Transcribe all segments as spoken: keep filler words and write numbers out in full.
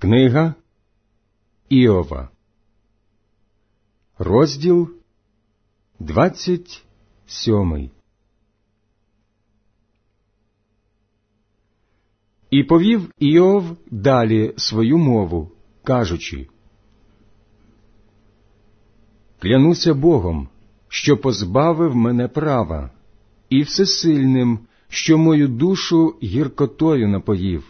Книга Іова, розділ двадцять сьомий. І повів Іов далі свою мову, кажучи: «Клянуся Богом, що позбавив мене права, і всесильним, що мою душу гіркотою напоїв.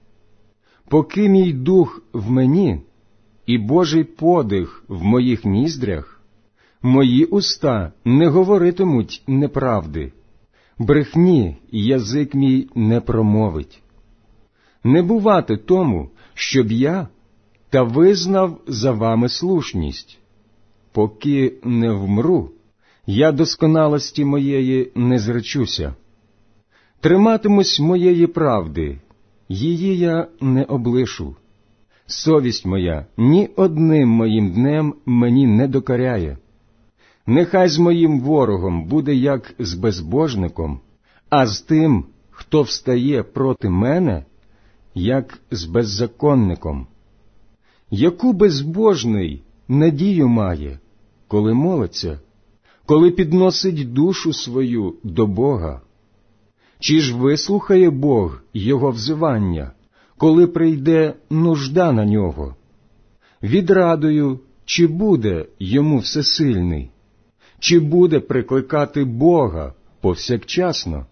Поки мій дух в мені і Божий подих в моїх ніздрях, мої уста не говоритимуть неправди, брехні язик мій не промовить. Не бувати тому, щоб я та визнав за вами слушність. Поки не вмру, я досконалості моєї не зречуся. Триматимусь моєї правди, її я не облишу. Совість моя ні одним моїм днем мені не докоряє. Нехай з моїм ворогом буде як з безбожником, а з тим, хто встає проти мене, як з беззаконником. Яку безбожний надію має, коли молиться, коли підносить душу свою до Бога? Чи ж вислухає Бог його взивання, коли прийде нужда на нього? Відрадою, чи буде йому всесильний? Чи буде прикликати Бога повсякчасно?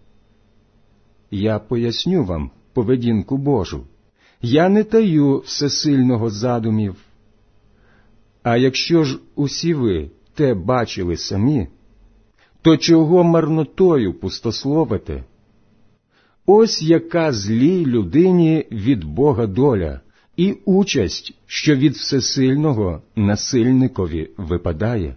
Я поясню вам поведінку Божу. Я не таю всесильного задумів. А якщо ж усі ви те бачили самі, то чого марнотою пустословите? Ось яка злій людині від Бога доля і участь, що від всесильного насильникові випадає.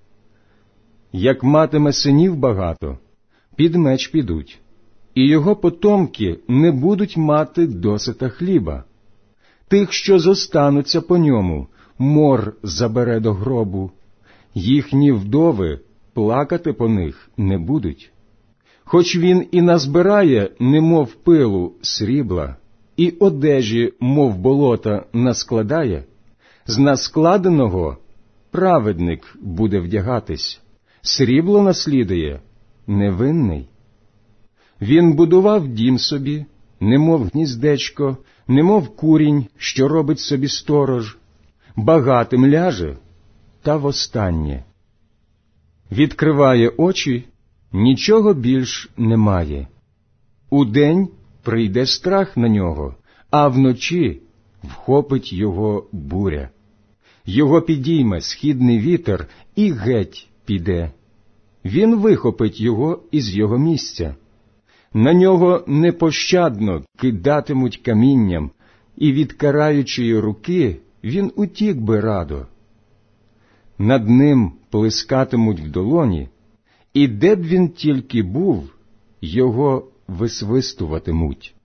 Як матиме синів багато, під меч підуть, і його потомки не будуть мати досита хліба. Тих, що зостануться по ньому, мор забере до гробу, їхні вдови плакати по них не будуть. Хоч він і назбирає, немов пилу, срібла, і одежі, мов болота, наскладає, з наскладеного праведник буде вдягатись, срібло наслідує невинний. Він будував дім собі, немов гніздечко, немов курінь, що робить собі сторож, багатим ляже, та востаннє. Відкриває очі, нічого більш немає. Удень прийде страх на нього, а вночі вхопить його буря. Його підійме східний вітер і геть піде. Він вихопить його із його місця. На нього непощадно кидатимуть камінням, і від караючої руки він утік би радо. Над ним плескатимуть в долоні, і де б він тільки був, його висвистуватимуть.